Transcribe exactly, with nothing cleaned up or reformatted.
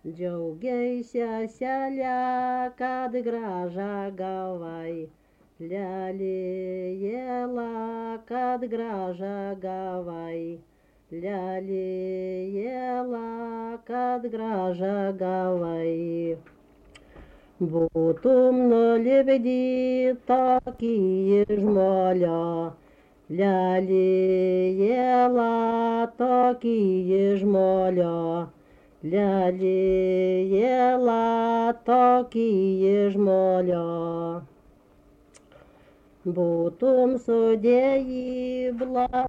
Džiaugiaisi seselė, kad grąžą gavai. Lelijėla, kad grąžą gavai. Lelijėla, kad grąžą gavai. Būtum nulipdyta tokį žmolio. Lelijėla, tokį žmolio. Lelijėla, tokį žmolio. Būtum sudėjai blą